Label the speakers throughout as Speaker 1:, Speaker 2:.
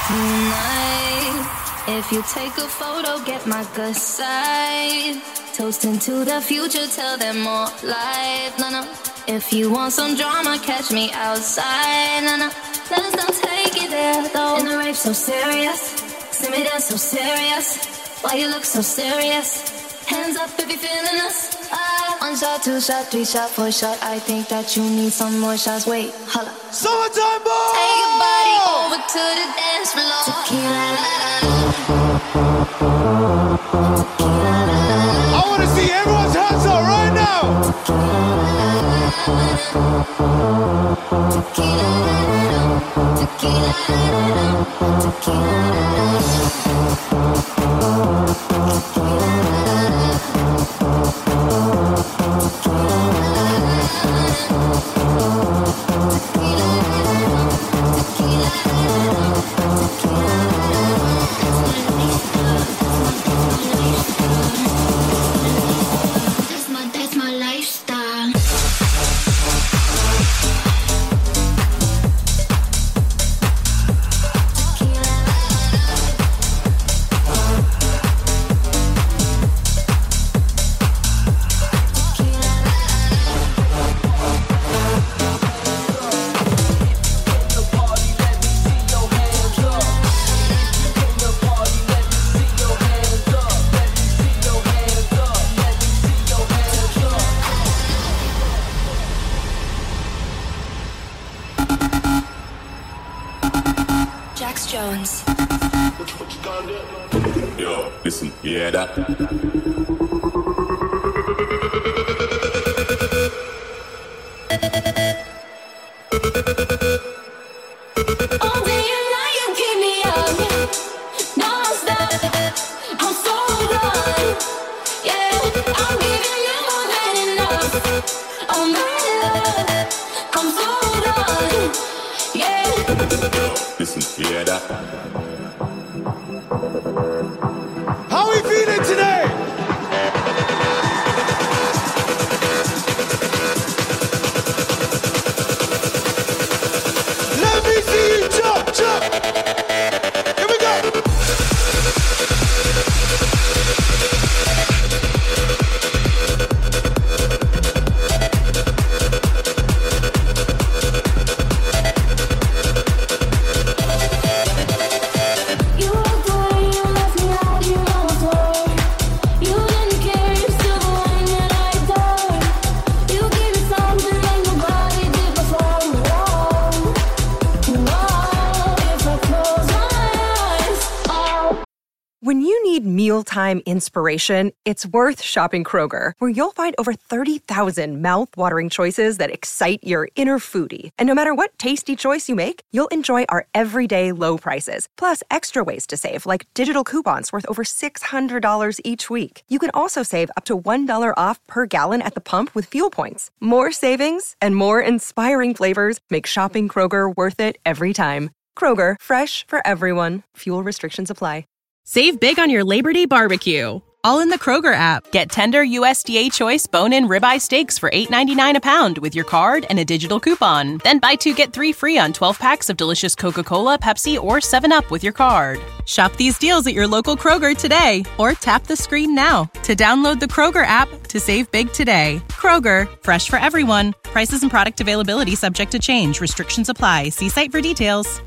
Speaker 1: tonight. If you take a photo, get my good side. Toasting to the future, tell them more life. No. If you want some drama, catch me outside. No. Let's not take it there, though. In the rave, so serious. See me dance, so serious. Why you look so serious? Hands up if you're feeling us. 1 shot, 2 shot, 3 shot, 4 shot. I think that you need some more shots. Wait, holla.
Speaker 2: Summertime boy!
Speaker 1: Take your body over to the dance floor. Tequila, la, la, la. Tequila, la, la, la.
Speaker 2: I want to see everyone's hands up right now.
Speaker 1: Tequila, la, la, la. Tequila, la, la, la. Tequila, la, la, la. Tequila, la, la, la. That's my lifestyle. Jax Jones.
Speaker 3: Yo, listen, you hear that?
Speaker 1: All day and night you keep me up, non-stop. I'm so done. Yeah, I'm giving you more than enough. Oh my love, I'm so done. Yeah.
Speaker 3: Yo, listen, you hear that?
Speaker 2: How we feeling today? Let me see you jump, jump. Here we go.
Speaker 1: You walked away, you left me out here on the floor. You didn't care, you're still the one that I adore. You gave me something like nobody did before. Whoa, if I close my eyes, oh.
Speaker 4: When you need mealtime inspiration, it's worth shopping Kroger, where you'll find over 30,000 mouth-watering choices that excite your inner foodie. And no matter what tasty choice you make, you'll enjoy our everyday low prices, plus extra ways to save, like digital coupons worth over $600 each week. You can also save up to $1 off per gallon at the pump with fuel points. More savings and more inspiring flavors make shopping Kroger worth it every time. Kroger, fresh for everyone. Fuel restrictions apply.
Speaker 5: Save big on your Labor Day barbecue, all in the Kroger app. Get tender USDA Choice bone-in ribeye steaks for $8.99 a pound with your card and a digital coupon. Then buy 2, get 3 free on 12 packs of delicious Coca-Cola, Pepsi, or 7-Up with your card. Shop these deals at your local Kroger today, or tap the screen now to download the Kroger app to save big today. Kroger, fresh for everyone. Prices and product availability subject to change. Restrictions apply. See site for details.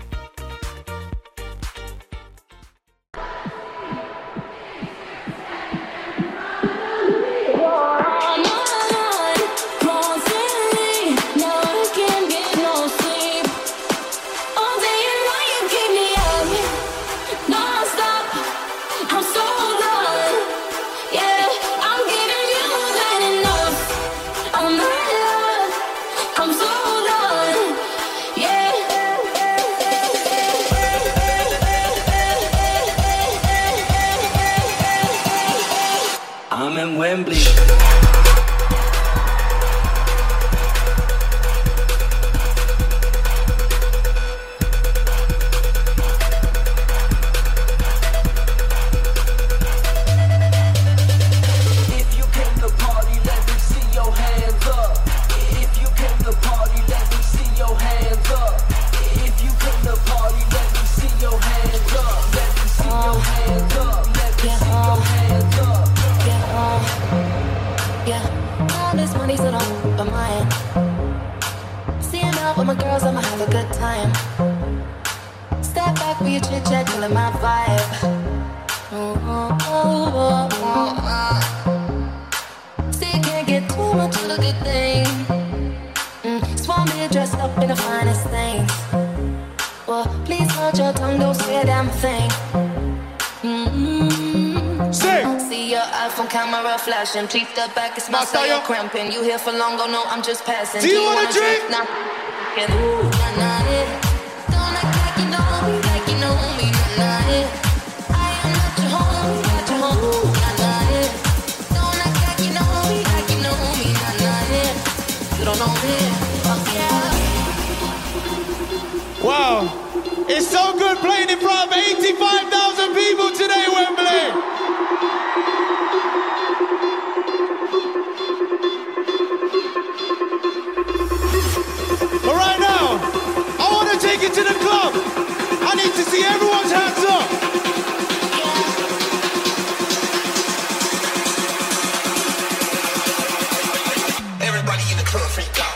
Speaker 6: I'm in Wembley.
Speaker 7: Your
Speaker 1: time. Step back with your chit chat, killing my vibe. Still can't get too much of a good thing. Swan me dressed up in the finest things. Well, please hold your tongue, don't say a damn thing. See your iPhone camera flashing. Please step back, it's my style cramping. You here for long, oh no, I'm just passing.
Speaker 2: Do you wanna drink?
Speaker 1: Nah, ooh, nah, nah, yeah. Don't act like you know me, nah, nah, yeah. I am not your homie, nah, nah, yeah. Don't act like you know me, nah, nah, yeah. You don't know me, fuck yeah.
Speaker 2: Wow, it's so good playing in front of 85,000 people today, Wembley. But right now, I want to take it to the club. I need to see everyone's hands up.
Speaker 7: Everybody in the club freak out.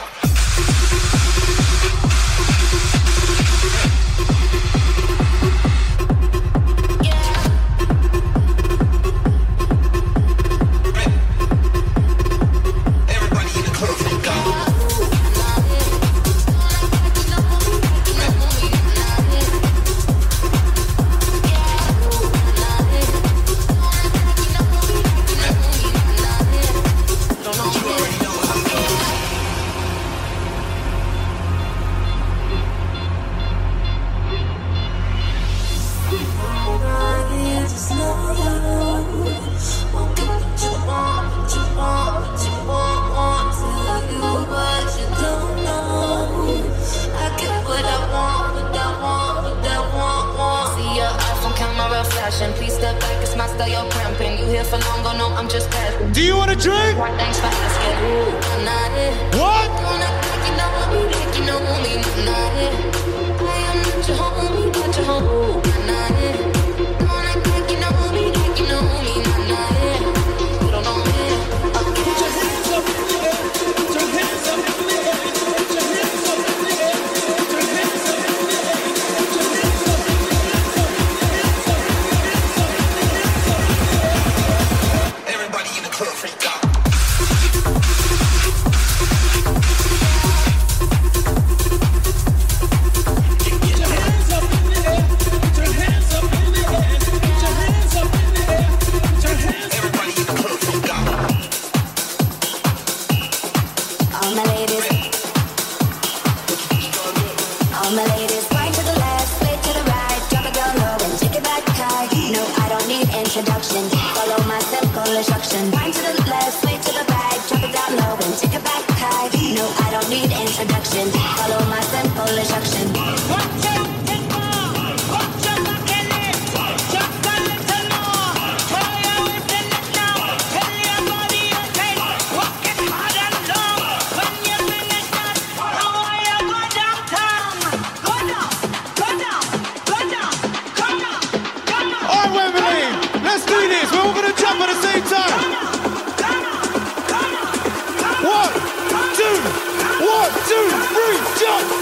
Speaker 1: Please step back, it's my style, you're cramping. You here for long, oh no, I'm just passing.
Speaker 2: Do you want a drink?
Speaker 1: Thanks for asking. Ooh, nah, yeah.
Speaker 2: What?
Speaker 1: Don't act like you know me, nah, yeah. I am not your homie, nah, nah, yeah. Don't act like you know me, nah, yeah. You don't know me, okay. Put your hands up in the air, put your hands up in the air, put your hands up in the air, put your hands up in the air, put your hands up in the air.
Speaker 7: Everybody in the club freak out.
Speaker 1: Follow my simple instruction. Wind to the left, sway to the right, drop it down low and take it back high. No, I don't need introduction. Follow my simple instruction. Watch out, get more. Watch out, get it. Just a little more. Try out and let now. Tell your body you're tight. Walk it hard and long. When you finish that, how are you go downtown? Go down, go down, go down, go down, go down.
Speaker 2: All right, Wembley. Let's do this. We're all going to jump at the same time. 1, 2, 3, jump.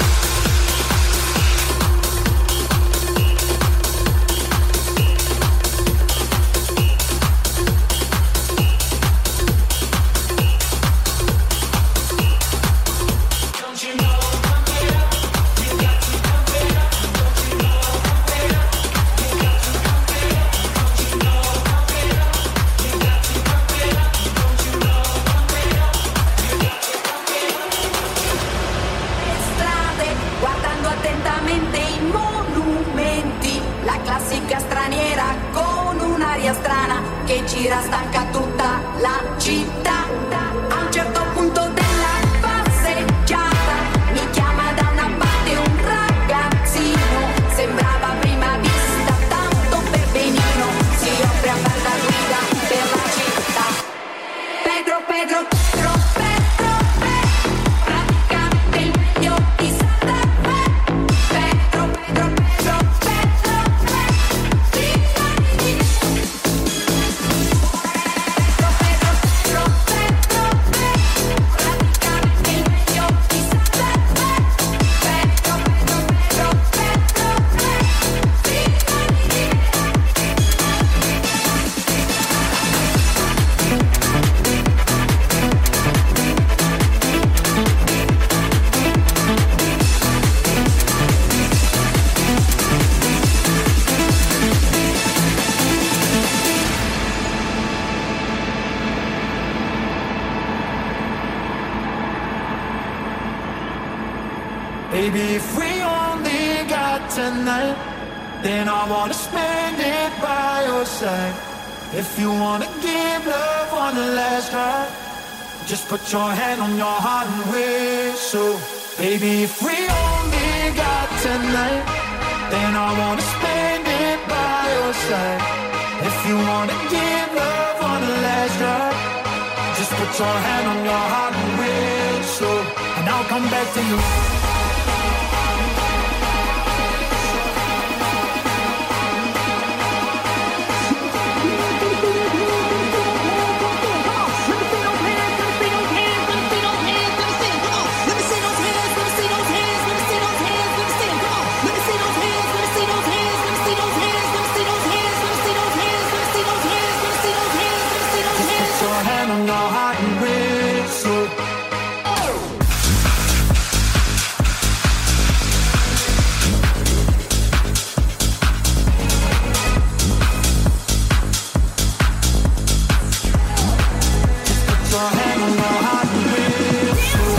Speaker 1: Strana che gira stanca tutta la città. A un certo punto della passeggiata mi chiama da una parte un ragazzino. Sembrava a prima vista tanto pepenino. Si offre a far da guida per la città. Pedro, Pedro, Pedro, Pedro, praticamente il meglio di Santa Fe. Pedro, Pedro, Pedro, Pedro, Pedro,
Speaker 8: Baby, if we only got tonight, then I wanna spend it by your side. If you wanna give love one last try, just put your hand on your heart and whistle. Baby, if we only got tonight, then I wanna spend it by your side. If you wanna give love one last try, just put your hand on your heart and whistle, and I'll come back to you. On your heart and whistle. Just put your hand on your heart and whistle.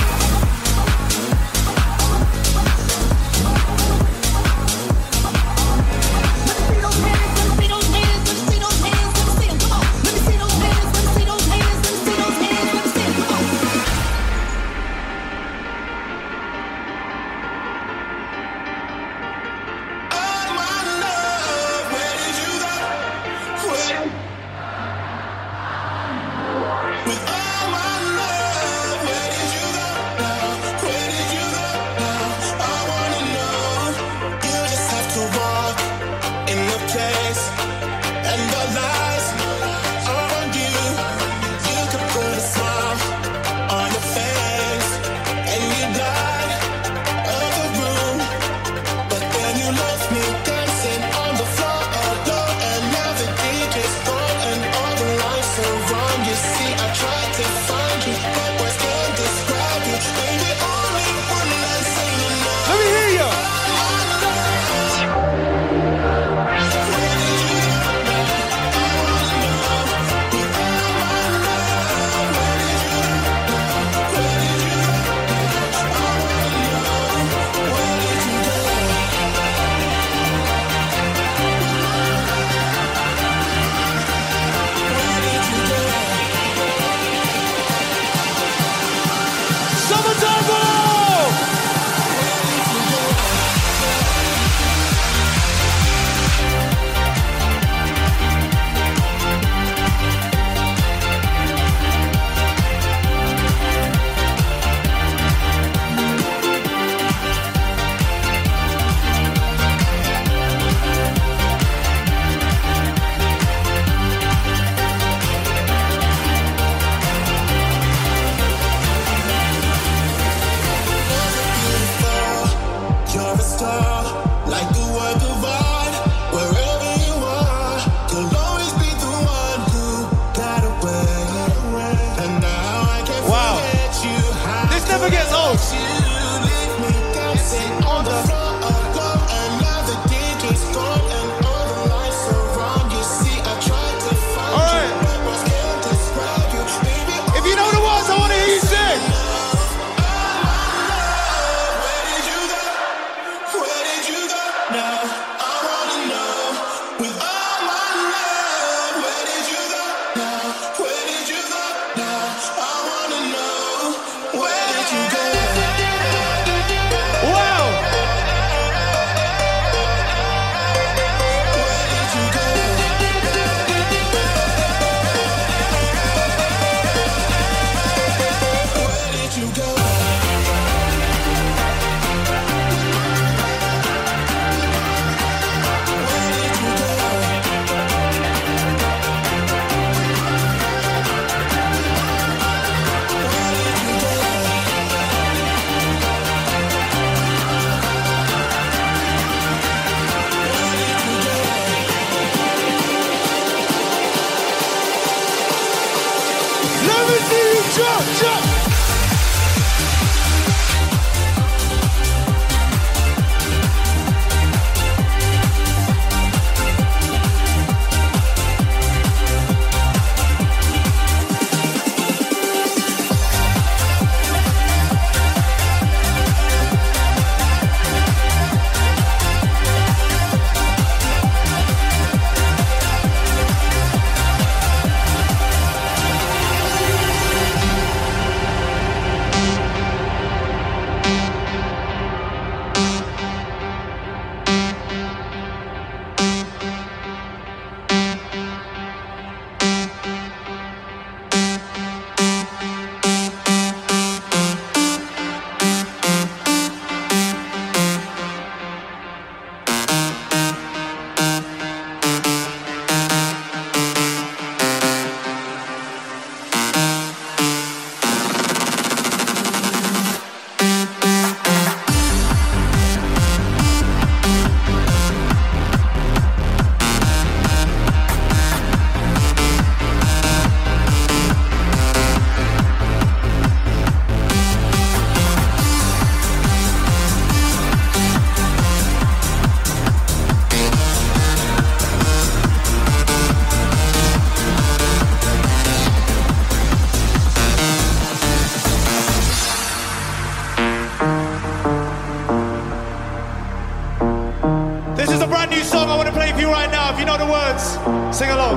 Speaker 2: you right now. If you know the words, sing along.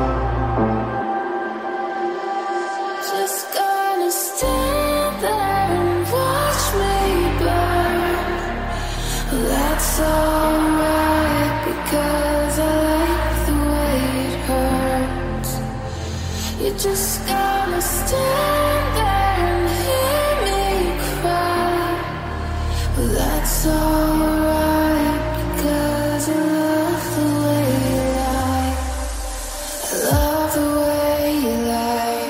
Speaker 1: Just gonna stand there and watch me burn. That's alright, because I like the way it hurts. You're just gonna stand there and hear me cry. That's alright, because I love the way you lie. I love the way you lie.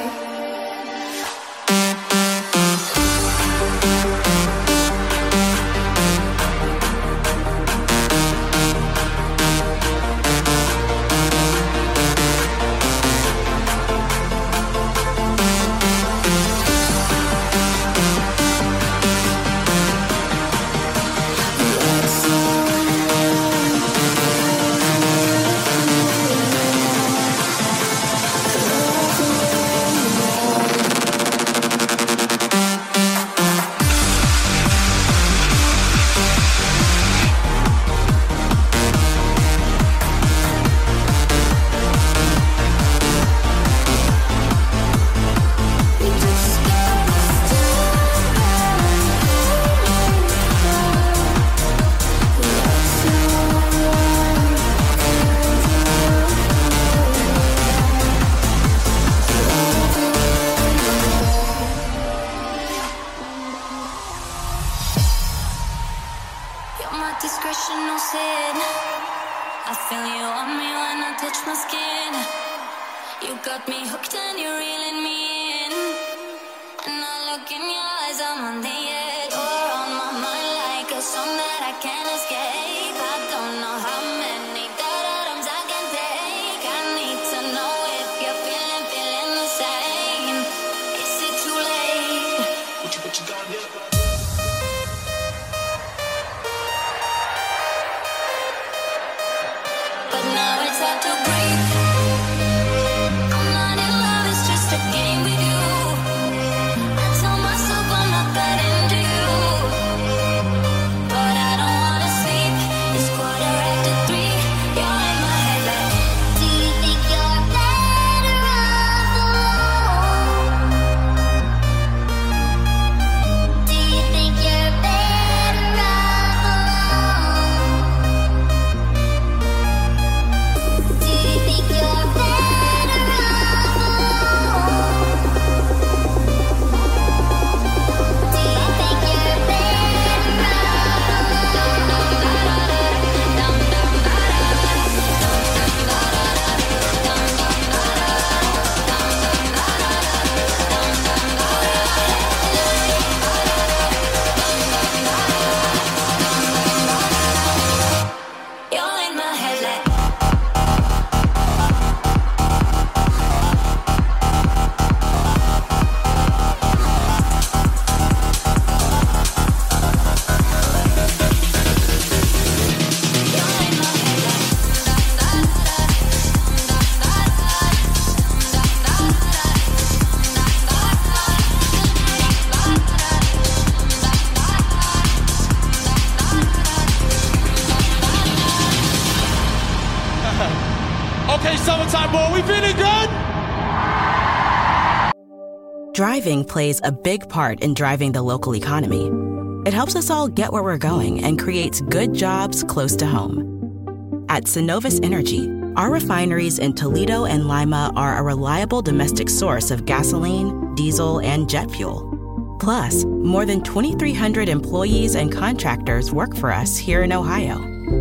Speaker 9: Driving plays a big part in driving the local economy. It helps us all get where we're going and creates good jobs close to home. At Synovus Energy, our refineries in Toledo and Lima are a reliable domestic source of gasoline, diesel, and jet fuel. Plus, more than 2,300 employees and contractors work for us here in Ohio.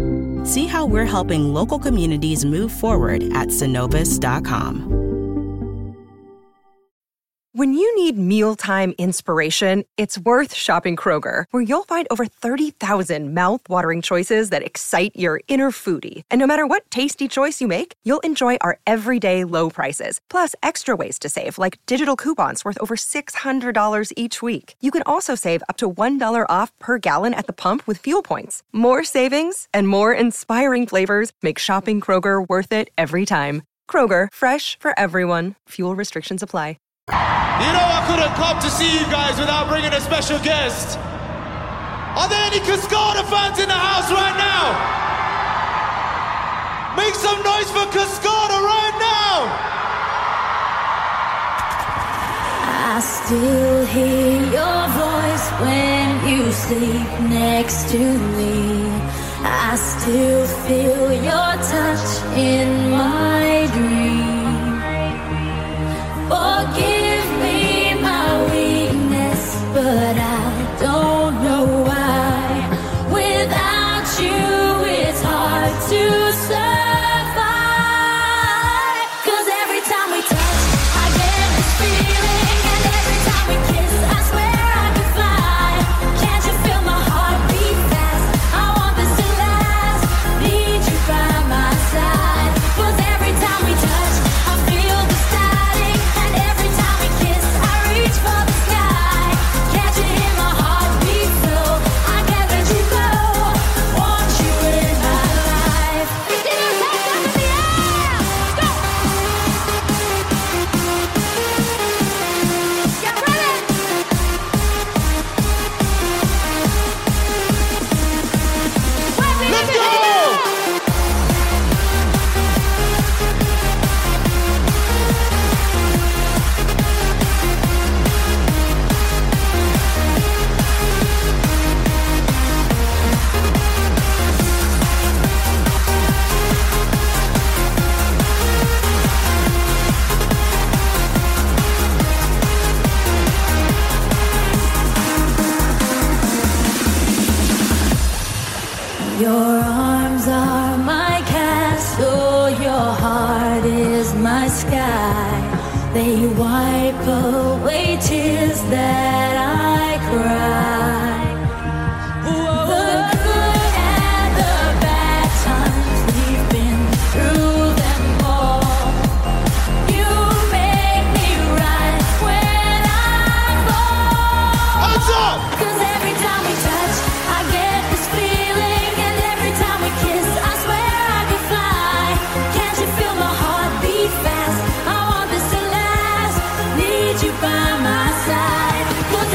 Speaker 9: See how we're helping local communities move forward at Synovus.com.
Speaker 4: When you need mealtime inspiration, it's worth shopping Kroger, where you'll find over 30,000 mouth-watering choices that excite your inner foodie. And no matter what tasty choice you make, you'll enjoy our everyday low prices, plus extra ways to save, like digital coupons worth over $600 each week. You can also save up to $1 off per gallon at the pump with fuel points. More savings and more inspiring flavors make shopping Kroger worth it every time. Kroger, fresh for everyone. Fuel restrictions apply.
Speaker 2: You know I couldn't come to see you guys without bringing a special guest. Are there any Cascada fans in the house right now? Make some noise for Cascada right now!
Speaker 1: I still hear your voice when you sleep next to me. I still feel your touch in my dream. Forgive me my weakness, but I don't know why. Without you, it's hard to survive. 'Cause every time we touch, I get this feeling, and every time we kiss, I swear I could fly. Can't you feel my heart beat fast? I want this to last. Need you by my side. 'Cause every time we touch, I feel the static, and every time we kiss, I reach for the sky. Can't you hear my heart beat slow? I can't let you go. Want you in my life. Get your hands up in the air. Go. Get ready.
Speaker 2: Let's go!
Speaker 1: Your arms are my castle, your heart is my sky. They wipe away tears that I cry. The good and the bad times, we've been through them all. You make me rise when I fall.
Speaker 2: Hands up!
Speaker 1: 'Cause every time we touch, I get this feeling, and every time we kiss, I swear I could fly. Can't you feel my heart beat fast? I want this to last. Need you by my side. 'Cause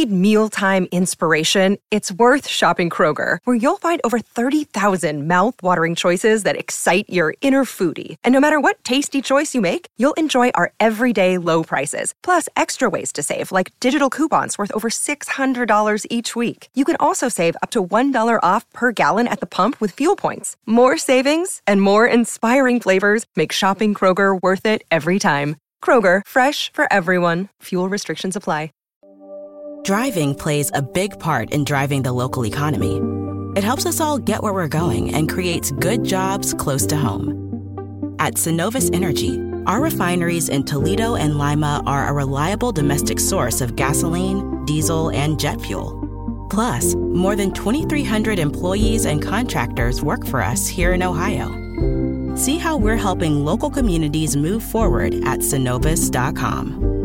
Speaker 4: need mealtime inspiration, it's worth shopping Kroger, where you'll find over 30,000 mouth-watering choices that excite your inner foodie. And no matter what tasty choice you make, you'll enjoy our everyday low prices, plus extra ways to save, like digital coupons worth over $600 each week. You can also save up to $1 off per gallon at the pump with fuel points. More savings and more inspiring flavors make shopping Kroger worth it every time. Kroger, fresh for everyone. Fuel restrictions apply.
Speaker 9: Driving plays a big part in driving the local economy. It helps us all get where we're going and creates good jobs close to home. At Synovus Energy, our refineries in Toledo and Lima are a reliable domestic source of gasoline, diesel, and jet fuel. Plus, more than 2,300 employees and contractors work for us here in Ohio. See how we're helping local communities move forward at Synovus.com.